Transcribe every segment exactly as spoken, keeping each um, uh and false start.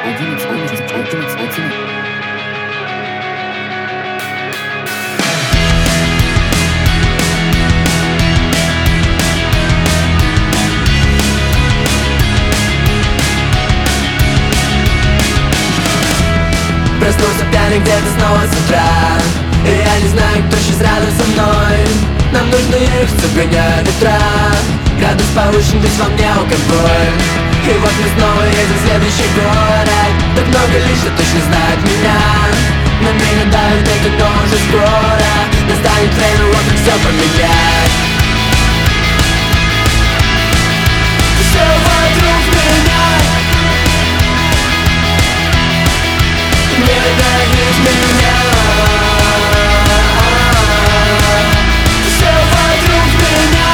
Проснулся пьяный где-то снова с утра, и я не знаю, кто сейчас рядом со мной. Нам нужно ехать, обгоняя ветра. Градус повышен, ведь во мне алкоголь. И вот мы снова едем в следующий город. Так много лишь, что точно знает меня. На меня давит это, но уже скоро настанет время, вот как все поменять. Все вокруг меня ненавидит меня. Все вокруг меня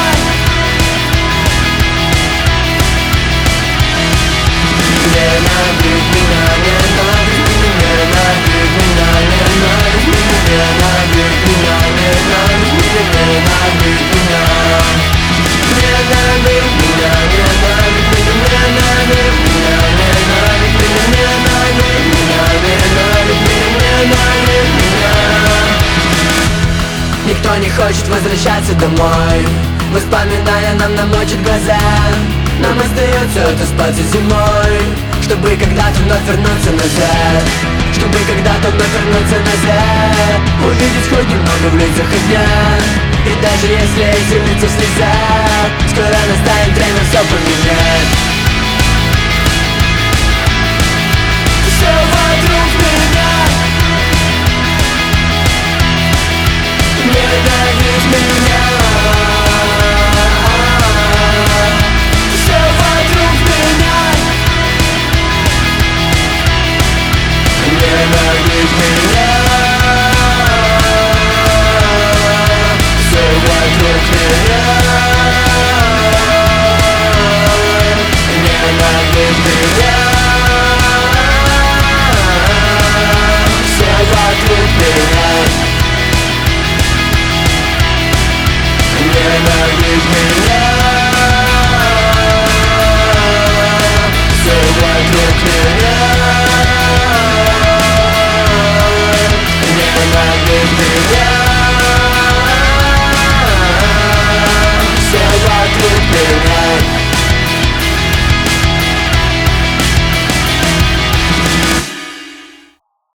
ненавидит меня, ненавидит меня, ненавидит меня, ненавидит меня, ненавидит меня, ненавидит меня, ненавидит меня, ненавидит меня, ненавидит меня, ненавидит меня, ненавидит меня, ненавидит меня, ненавидит меня, ненавидит меня. Никто не хочет возвращаться домой. Воспоминания нам намочат глаза. Нам остается отоспаться зимой, чтобы когда-то вновь вернуться назад. Чтобы когда-то вновь вернуться назад. Увидеть хоть немного в лицах огня. И даже если эти лица в слезах, скоро настанет время все поменять.